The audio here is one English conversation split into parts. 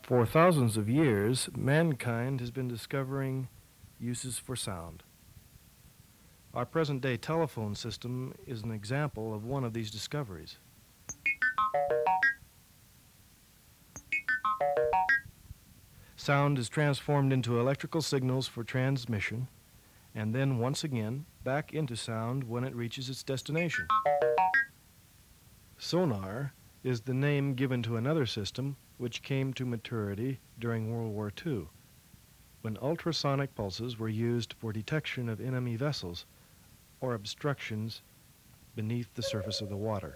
For thousands of years, mankind has been discovering uses for sound. Our present-day telephone system is an example of one of these discoveries. Sound is transformed into electrical signals for transmission, and then once again back into sound when it reaches its destination. Sonar is the name given to another system which came to maturity during World War II, when ultrasonic pulses were used for detection of enemy vessels or obstructions beneath the surface of the water.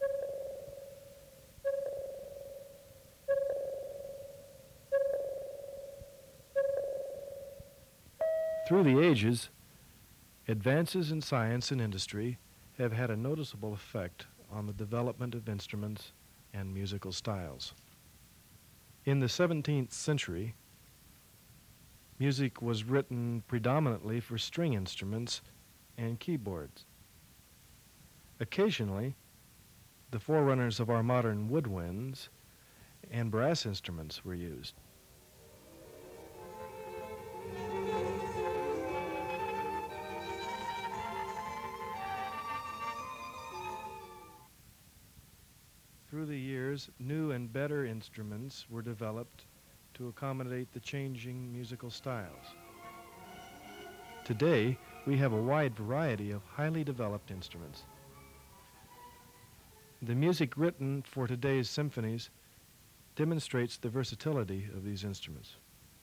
Through the ages, advances in science and industry have had a noticeable effect on the development of instruments and musical styles. In the 17th century, music was written predominantly for string instruments and keyboards. Occasionally, the forerunners of our modern woodwinds and brass instruments were used. Through the years, new and better instruments were developed to accommodate the changing musical styles. Today, we have a wide variety of highly developed instruments. The music written for today's symphonies demonstrates the versatility of these instruments.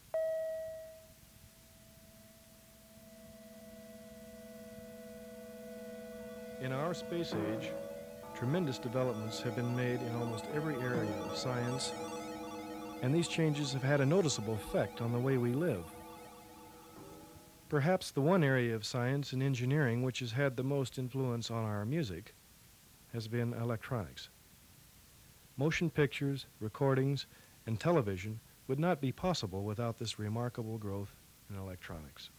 In our space age, tremendous developments have been made in almost every area of science, and these changes have had a noticeable effect on the way we live. Perhaps the one area of science and engineering which has had the most influence on our music has been electronics. Motion pictures, recordings, and television would not be possible without this remarkable growth in electronics.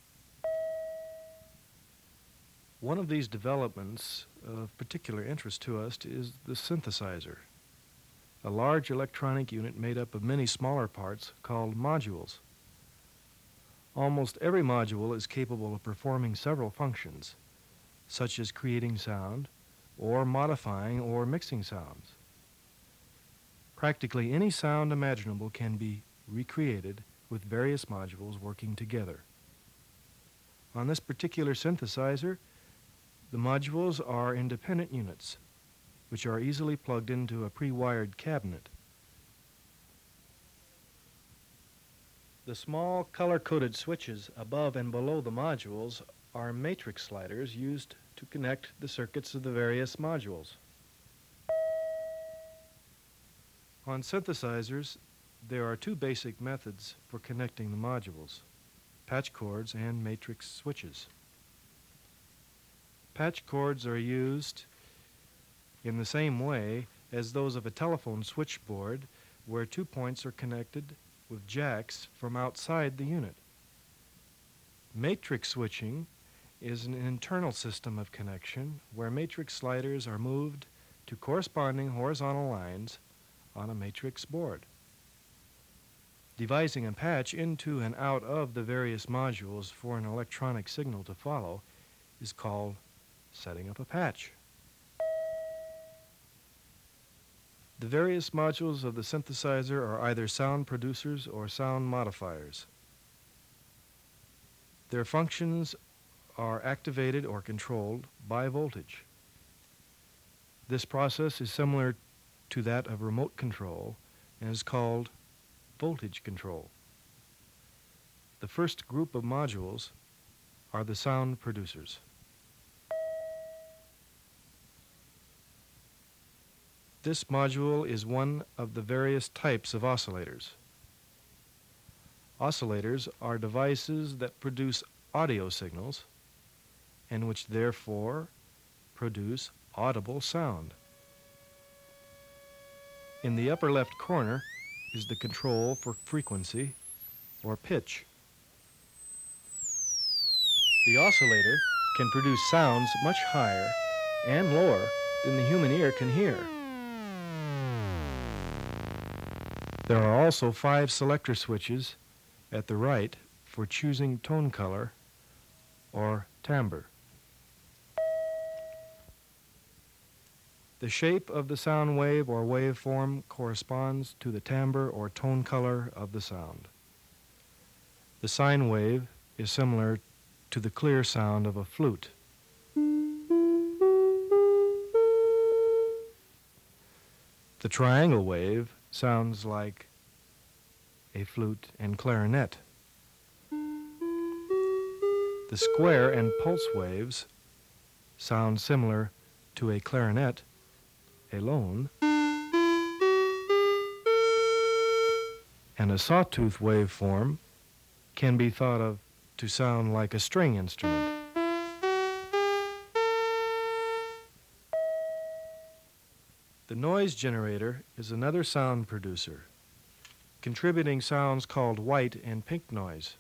One of these developments of particular interest to us is the synthesizer, a large electronic unit made up of many smaller parts called modules. Almost every module is capable of performing several functions, such as creating sound, or modifying or mixing sounds. Practically any sound imaginable can be recreated with various modules working together. On this particular synthesizer, the modules are independent units, which are easily plugged into a pre-wired cabinet. The small color-coded switches above and below the modules are matrix sliders used to connect the circuits of the various modules. On synthesizers, there are two basic methods for connecting the modules: patch cords and matrix switches. Patch cords are used in the same way as those of a telephone switchboard, where 2 points are connected with jacks from outside the unit. Matrix switching is an internal system of connection where matrix sliders are moved to corresponding horizontal lines on a matrix board. Devising a patch into and out of the various modules for an electronic signal to follow is called setting up a patch. The various modules of the synthesizer are either sound producers or sound modifiers. Their functions are activated or controlled by voltage. This process is similar to that of remote control and is called voltage control. The first group of modules are the sound producers. This module is one of the various types of oscillators. Oscillators are devices that produce audio signals and which therefore produce audible sound. In the upper left corner is the control for frequency or pitch. The oscillator can produce sounds much higher and lower than the human ear can hear. There are also 5 selector switches at the right for choosing tone color or timbre. The shape of the sound wave or waveform corresponds to the timbre or tone color of the sound. The sine wave is similar to the clear sound of a flute. The triangle wave sounds like a flute and clarinet. The square and pulse waves sound similar to a clarinet alone, and a sawtooth waveform can be thought of to sound like a string instrument. The noise generator is another sound producer, contributing sounds called white and pink noise.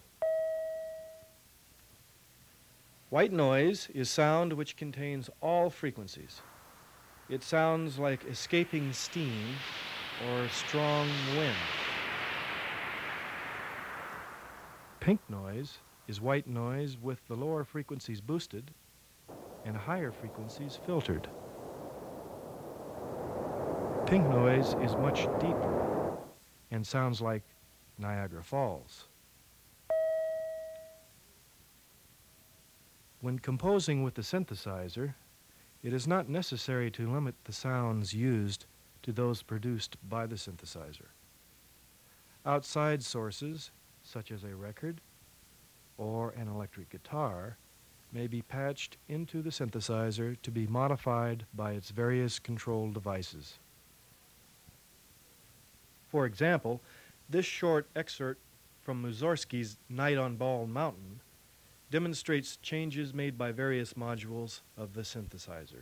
White noise is sound which contains all frequencies. It sounds like escaping steam or strong wind. Pink noise is white noise with the lower frequencies boosted and higher frequencies filtered. Pink noise is much deeper and sounds like Niagara Falls. When composing with the synthesizer, it is not necessary to limit the sounds used to those produced by the synthesizer. Outside sources, such as a record or an electric guitar, may be patched into the synthesizer to be modified by its various control devices. For example, this short excerpt from Mussorgsky's Night on Bald Mountain demonstrates changes made by various modules of the synthesizer.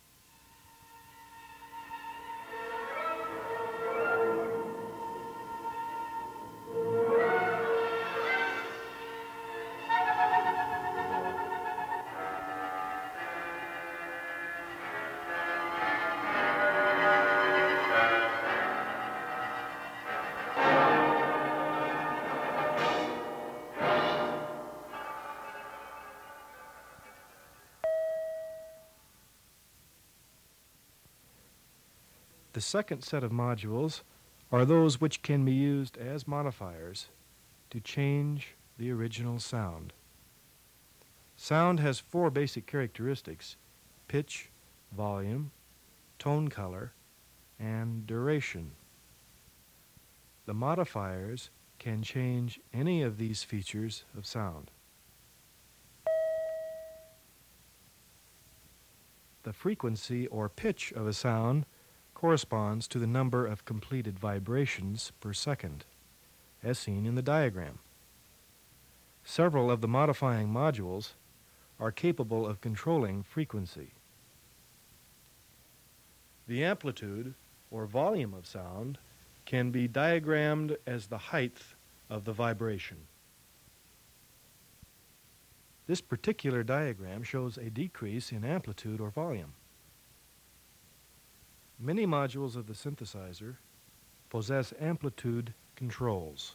The second set of modules are those which can be used as modifiers to change the original sound. Sound has 4 basic characteristics: pitch, volume, tone color, and duration. The modifiers can change any of these features of sound. The frequency or pitch of a sound corresponds to the number of completed vibrations per second, as seen in the diagram. Several of the modifying modules are capable of controlling frequency. The amplitude or volume of sound can be diagrammed as the height of the vibration. This particular diagram shows a decrease in amplitude or volume. Many modules of the synthesizer possess amplitude controls.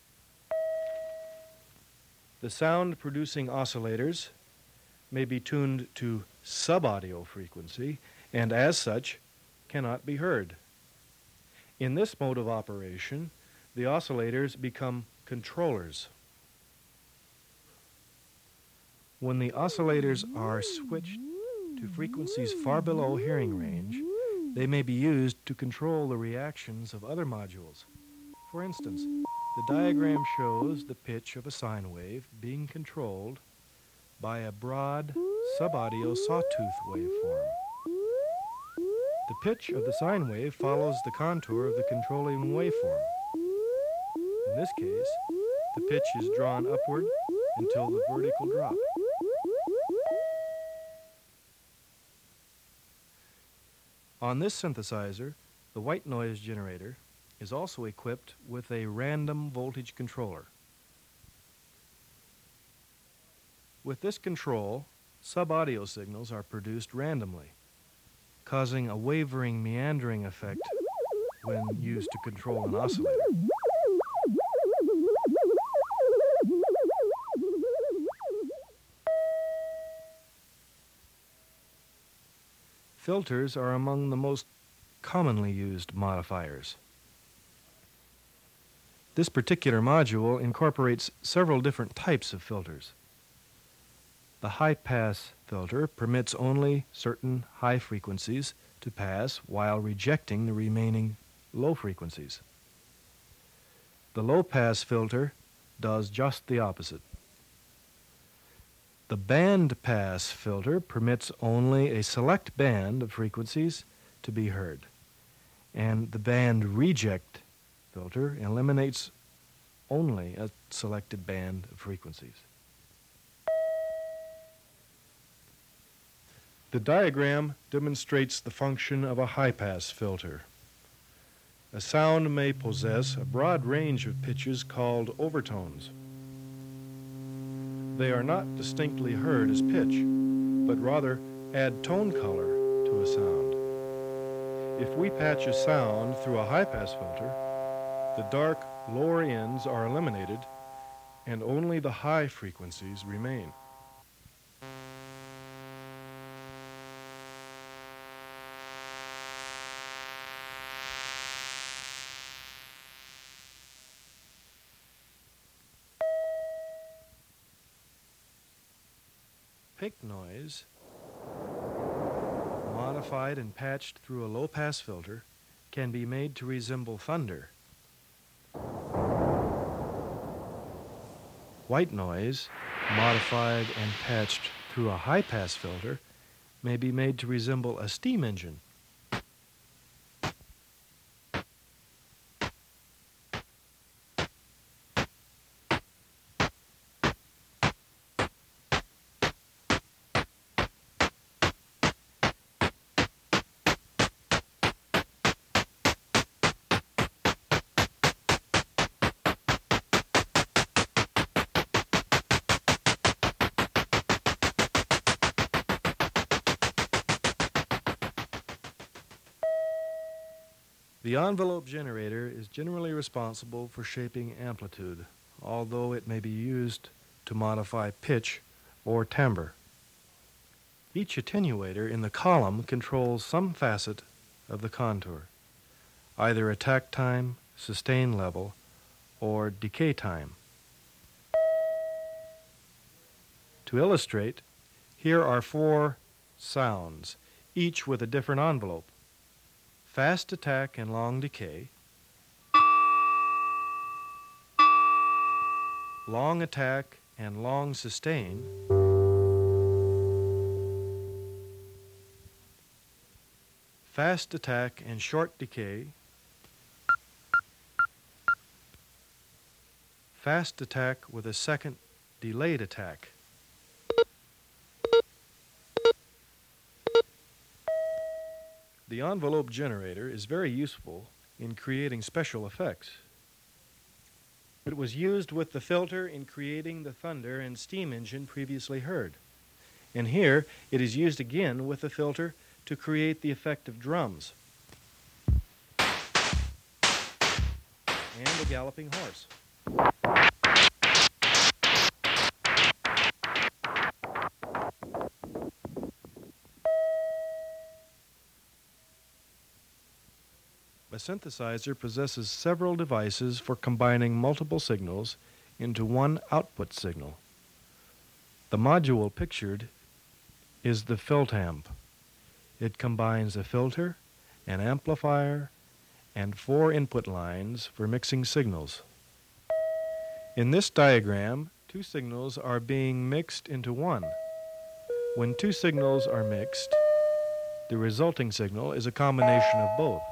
The sound-producing oscillators may be tuned to sub-audio frequency and, as such, cannot be heard. In this mode of operation, the oscillators become controllers. When the oscillators are switched to frequencies far below hearing range, they may be used to control the reactions of other modules. For instance, the diagram shows the pitch of a sine wave being controlled by a broad sub-audio sawtooth waveform. The pitch of the sine wave follows the contour of the controlling waveform. In this case, the pitch is drawn upward until the vertical drop. On this synthesizer, the white noise generator is also equipped with a random voltage controller. With this control, sub-audio signals are produced randomly, causing a wavering, meandering effect when used to control an oscillator. Filters are among the most commonly used modifiers. This particular module incorporates several different types of filters. The high-pass filter permits only certain high frequencies to pass while rejecting the remaining low frequencies. The low-pass filter does just the opposite. The band-pass filter permits only a select band of frequencies to be heard, and the band-reject filter eliminates only a selected band of frequencies. The diagram demonstrates the function of a high-pass filter. A sound may possess a broad range of pitches called overtones. They are not distinctly heard as pitch, but rather add tone color to a sound. If we patch a sound through a high-pass filter, the dark lower ends are eliminated and only the high frequencies remain. Pink noise, modified and patched through a low-pass filter, can be made to resemble thunder. White noise, modified and patched through a high-pass filter, may be made to resemble a steam engine. The envelope generator is generally responsible for shaping amplitude, although it may be used to modify pitch or timbre. Each attenuator in the column controls some facet of the contour, either attack time, sustain level, or decay time. To illustrate, here are 4 sounds, each with a different envelope: fast attack and long decay, long attack and long sustain, fast attack and short decay, fast attack with a second delayed attack. The envelope generator is very useful in creating special effects. It was used with the filter in creating the thunder and steam engine previously heard. And here it is used again with the filter to create the effect of drums and a galloping horse. A synthesizer possesses several devices for combining multiple signals into one output signal. The module pictured is the Filtamp. It combines a filter, an amplifier, and 4 input lines for mixing signals. In this diagram, 2 signals are being mixed into one. When 2 signals are mixed, the resulting signal is a combination of both.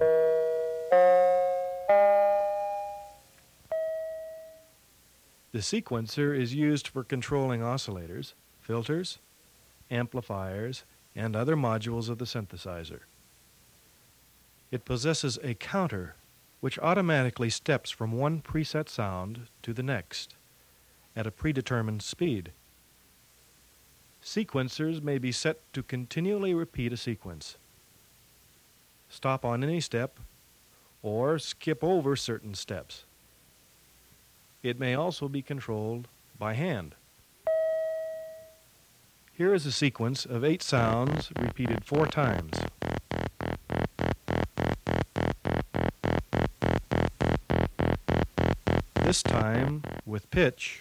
The sequencer is used for controlling oscillators, filters, amplifiers, and other modules of the synthesizer. It possesses a counter which automatically steps from one preset sound to the next at a predetermined speed. Sequencers may be set to continually repeat a sequence, stop on any step, or skip over certain steps. It may also be controlled by hand. Here is a sequence of 8 sounds repeated 4 times. This time with pitch.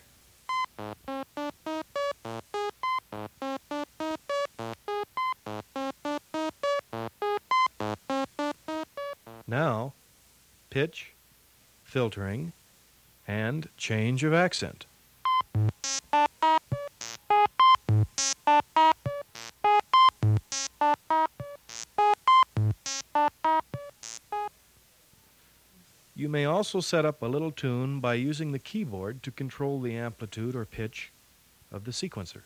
Now, pitch, filtering, and change of accent. You may also set up a little tune by using the keyboard to control the amplitude or pitch of the sequencer.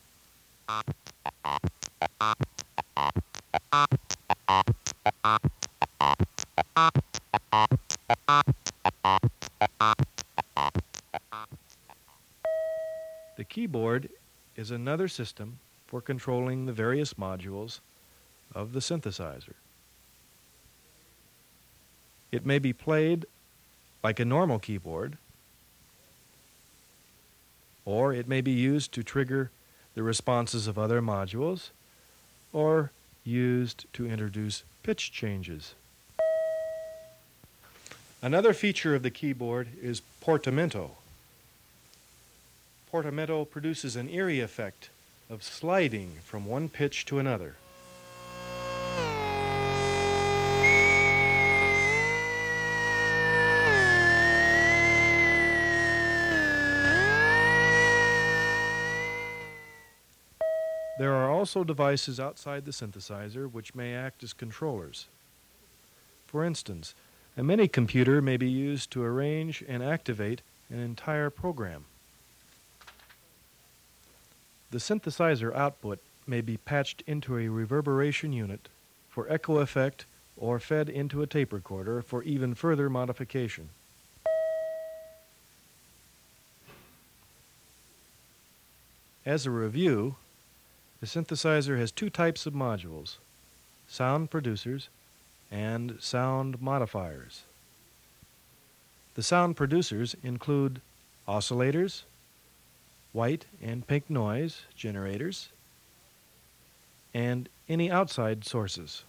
The keyboard is another system for controlling the various modules of the synthesizer. It may be played like a normal keyboard, or it may be used to trigger the responses of other modules, or used to introduce pitch changes. Another feature of the keyboard is portamento. Portamento produces an eerie effect of sliding from one pitch to another. There are also devices outside the synthesizer which may act as controllers. For instance, a mini computer may be used to arrange and activate an entire program. The synthesizer output may be patched into a reverberation unit for echo effect or fed into a tape recorder for even further modification. As a review, the synthesizer has 2 types of modules: sound producers and sound modifiers. The sound producers include oscillators, white and pink noise generators, and any outside sources.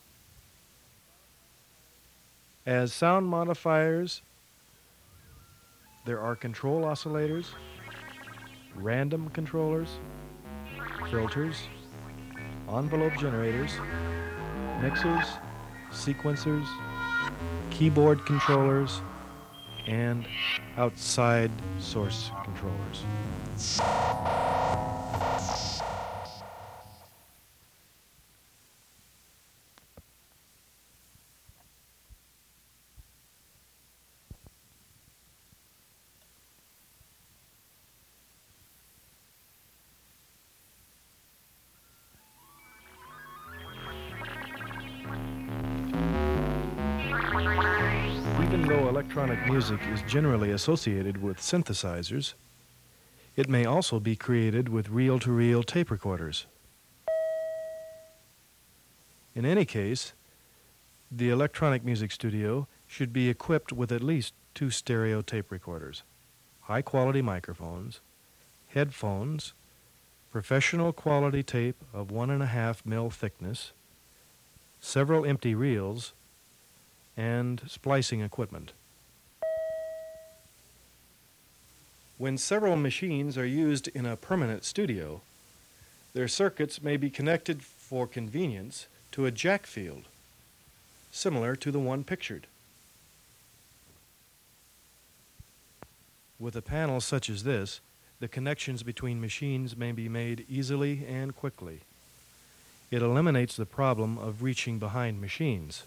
As sound modifiers, there are control oscillators, random controllers, filters, envelope generators, mixers, sequencers, keyboard controllers, and outside source controllers. Even though electronic music is generally associated with synthesizers, it may also be created with reel-to-reel tape recorders. In any case, the electronic music studio should be equipped with at least 2 stereo tape recorders, high-quality microphones, headphones, professional quality tape of 1.5 mil thickness, several empty reels, and splicing equipment. When several machines are used in a permanent studio, their circuits may be connected for convenience to a jack field, similar to the one pictured. With a panel such as this, the connections between machines may be made easily and quickly. It eliminates the problem of reaching behind machines.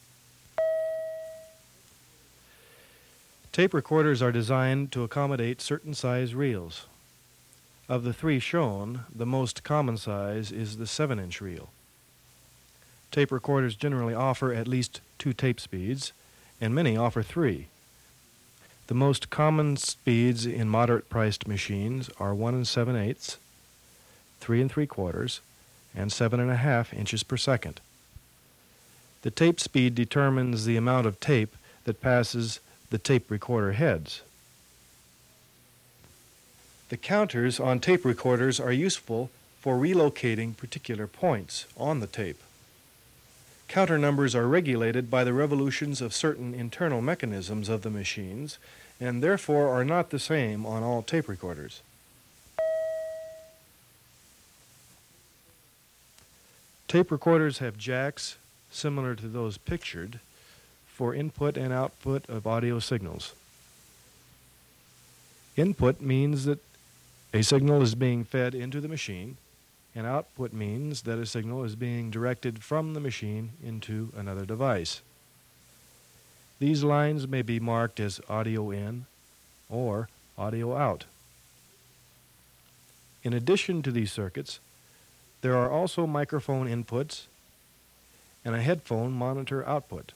Tape recorders are designed to accommodate certain size reels. Of the 3 shown, the most common size is the 7-inch reel. Tape recorders generally offer at least 2 tape speeds, and many offer 3. The most common speeds in moderate-priced machines are 1 7/8, 3 3/4, and 7.5 inches per second. The tape speed determines the amount of tape that passes the tape recorder heads. The counters on tape recorders are useful for relocating particular points on the tape. Counter numbers are regulated by the revolutions of certain internal mechanisms of the machines and therefore are not the same on all tape recorders. Tape recorders have jacks similar to those pictured for input and output of audio signals. Input means that a signal is being fed into the machine, and output means that a signal is being directed from the machine into another device. These lines may be marked as audio in or audio out. In addition to these circuits, there are also microphone inputs and a headphone monitor output.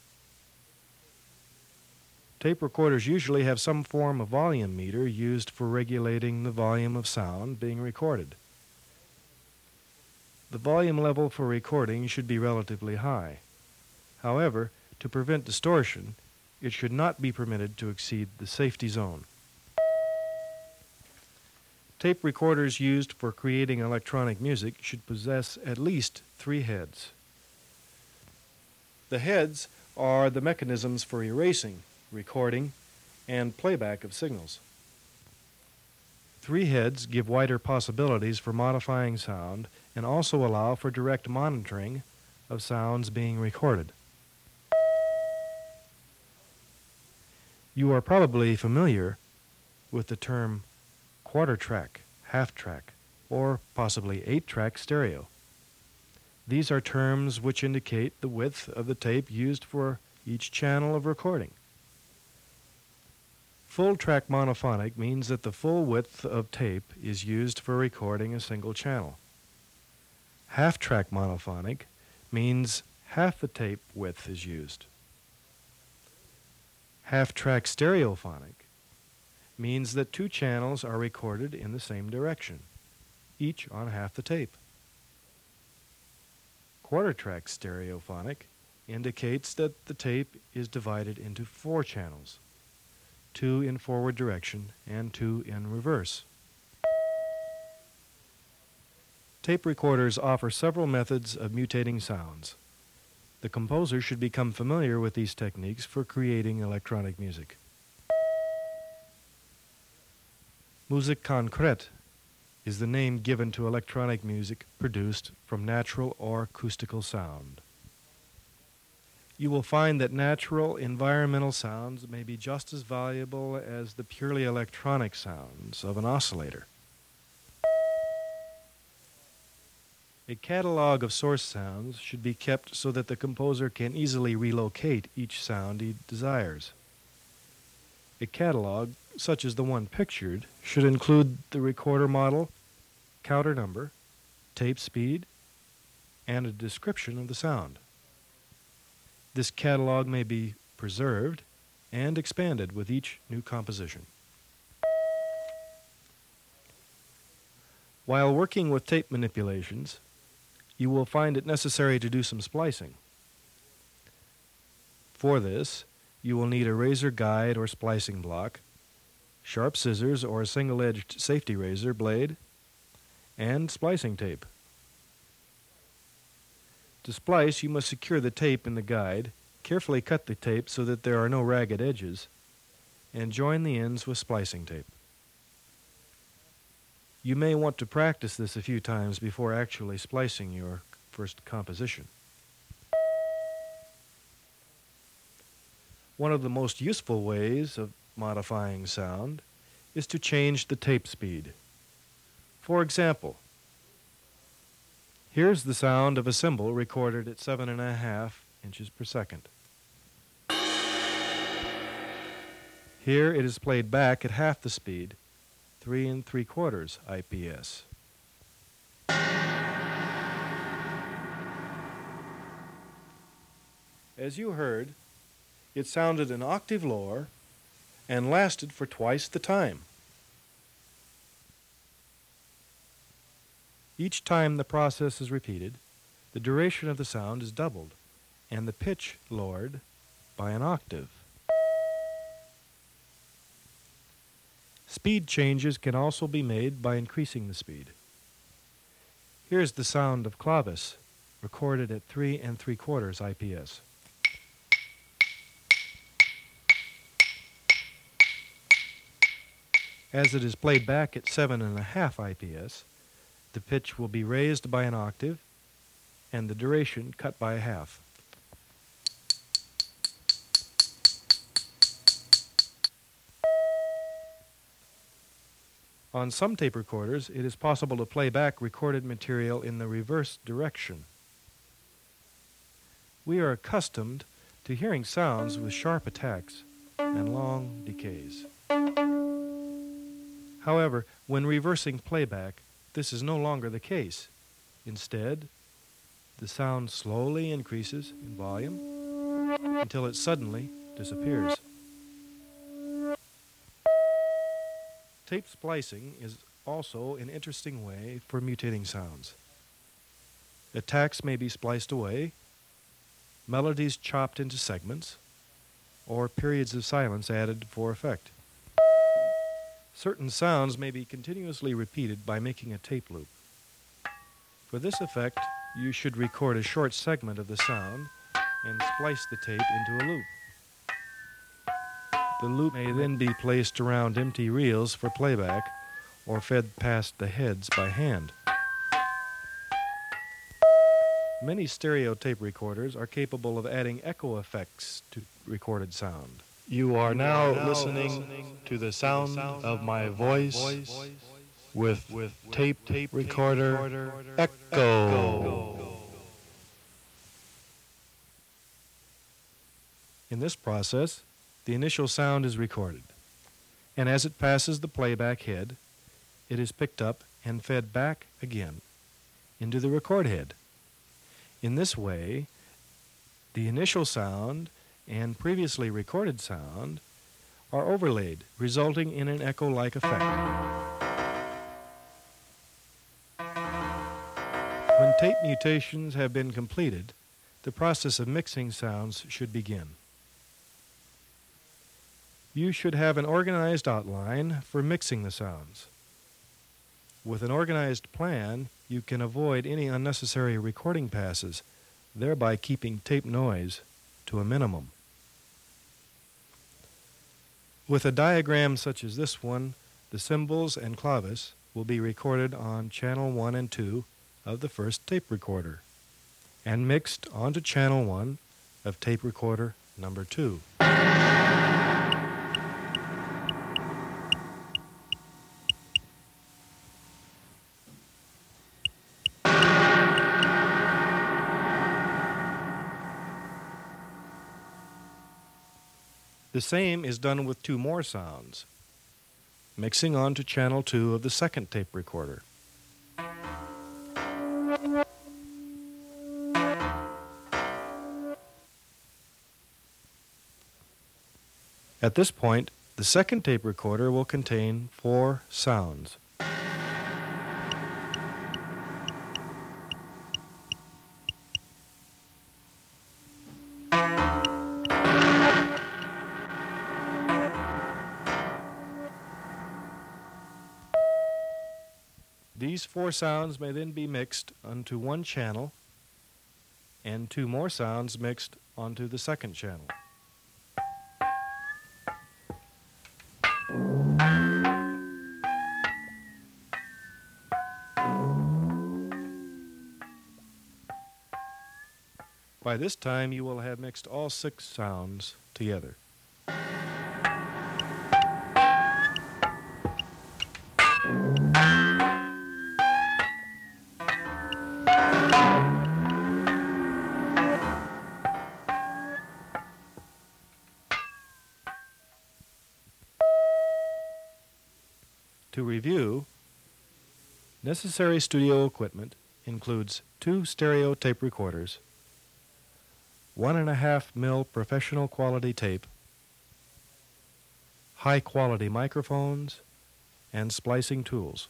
Tape recorders usually have some form of volume meter used for regulating the volume of sound being recorded. The volume level for recording should be relatively high. However, to prevent distortion, it should not be permitted to exceed the safety zone. Tape recorders used for creating electronic music should possess at least 3 heads. The heads are the mechanisms for erasing, recording, and playback of signals. 3 heads give wider possibilities for modifying sound and also allow for direct monitoring of sounds being recorded. You are probably familiar with the term quarter track, half track, or possibly 8-track stereo. These are terms which indicate the width of the tape used for each channel of recording. Full-track monophonic means that the full width of tape is used for recording a single channel. Half-track monophonic means half the tape width is used. Half-track stereophonic means that 2 channels are recorded in the same direction, each on half the tape. Quarter-track stereophonic indicates that the tape is divided into 4 channels, 2 in forward direction and 2 in reverse. Tape recorders offer several methods of mutating sounds. The composer should become familiar with these techniques for creating electronic music. Musik konkret is the name given to electronic music produced from natural or acoustical sound. You will find that natural environmental sounds may be just as valuable as the purely electronic sounds of an oscillator. A catalog of source sounds should be kept so that the composer can easily relocate each sound he desires. A catalog, such as the one pictured, should include the recorder model, counter number, tape speed, and a description of the sound. This catalog may be preserved and expanded with each new composition. While working with tape manipulations, you will find it necessary to do some splicing. For this, you will need a razor guide or splicing block, sharp scissors or a single-edged safety razor blade, and splicing tape. To splice, you must secure the tape in the guide, carefully cut the tape so that there are no ragged edges, and join the ends with splicing tape. You may want to practice this a few times before actually splicing your first composition. One of the most useful ways of modifying sound is to change the tape speed. For example, here's the sound of a cymbal recorded at 7.5 inches per second. Here it is played back at half the speed, 3 3/4 IPS. As you heard, it sounded an octave lower and lasted for twice the time. Each time the process is repeated, the duration of the sound is doubled and the pitch lowered by an octave. Speed changes can also be made by increasing the speed. Here's the sound of clavis, recorded at 3 3/4 IPS. As it is played back at 7 1/2 IPS, the pitch will be raised by an octave and the duration cut by a half. On some tape recorders, it is possible to play back recorded material in the reverse direction. We are accustomed to hearing sounds with sharp attacks and long decays. However, when reversing playback, this is no longer the case. Instead, the sound slowly increases in volume until it suddenly disappears. Tape splicing is also an interesting way for mutating sounds. Attacks may be spliced away, melodies chopped into segments, or periods of silence added for effect. Certain sounds may be continuously repeated by making a tape loop. For this effect, you should record a short segment of the sound and splice the tape into a loop. The loop may then be placed around empty reels for playback or fed past the heads by hand. Many stereo tape recorders are capable of adding echo effects to recorded sound. You are now listening to the sound of my voice with tape recorder echo. In this process, the initial sound is recorded, and as it passes the playback head, it is picked up and fed back again into the record head. In this way, the initial sound and previously recorded sound are overlaid, resulting in an echo-like effect. When tape mutations have been completed, the process of mixing sounds should begin. You should have an organized outline for mixing the sounds. With an organized plan, you can avoid any unnecessary recording passes, thereby keeping tape noise to a minimum. With a diagram such as this one, the cymbals and clavis will be recorded on channel 1 and 2 of the first tape recorder and mixed onto channel 1 of tape recorder number 2. The same is done with 2 more sounds, mixing onto channel 2 of the second tape recorder. At this point, the second tape recorder will contain 4 sounds. These 4 sounds may then be mixed onto one channel and 2 more sounds mixed onto the second channel. By this time, you will have mixed all 6 sounds together. To review, necessary studio equipment includes 2 stereo tape recorders, 1.5 mil professional quality tape, high quality microphones, and splicing tools.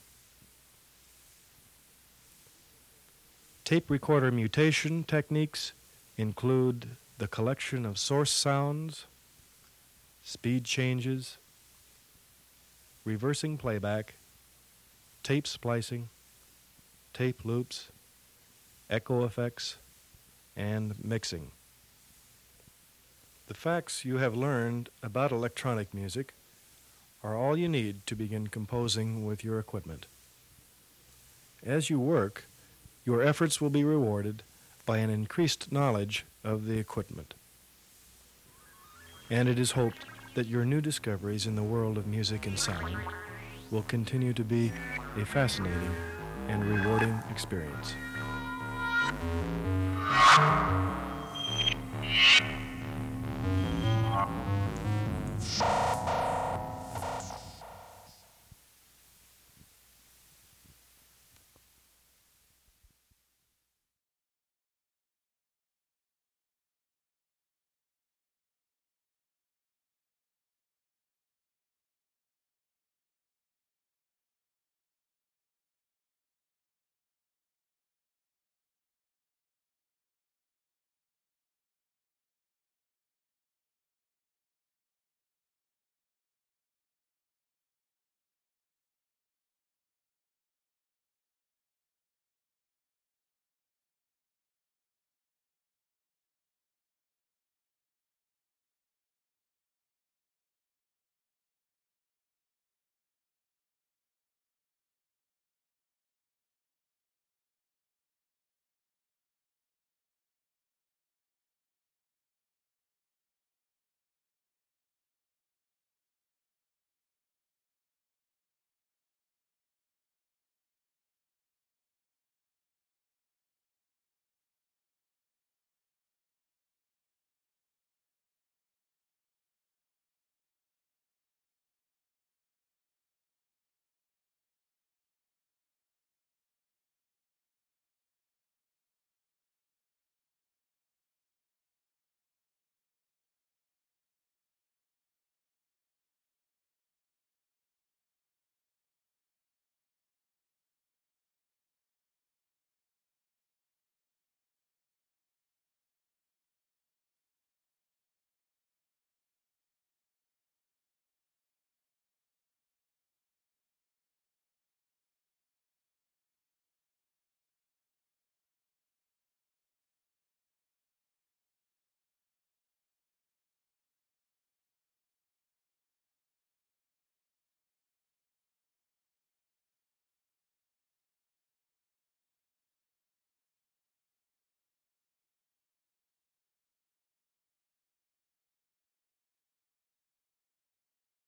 Tape recorder mutation techniques include the collection of source sounds, speed changes, reversing playback, tape splicing, tape loops, echo effects, and mixing. The facts you have learned about electronic music are all you need to begin composing with your equipment. As you work, your efforts will be rewarded by an increased knowledge of the equipment. And it is hoped that your new discoveries in the world of music and sound will continue to be a fascinating and rewarding experience.